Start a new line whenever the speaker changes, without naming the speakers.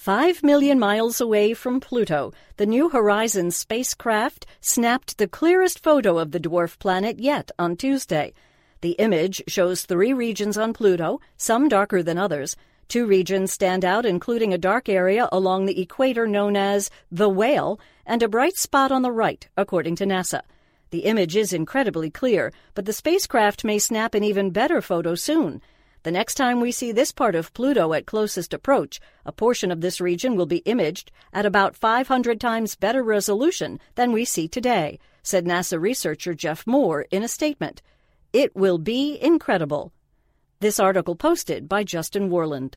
5 million miles away from Pluto, the New Horizons spacecraft snapped the clearest photo of the dwarf planet yet on Tuesday. The image shows 3 regions on Pluto, some darker than others. 2 regions stand out, including a dark area along the equator known as the Whale and a bright spot on the right, according to NASA. The image is incredibly clear, but the spacecraft may snap an even better photo soon. The next time we see this part of Pluto at closest approach, a portion of this region will be imaged at about 500 times better resolution than we see today, said NASA researcher Jeff Moore in a statement. It will be incredible. This article posted by Justin Worland.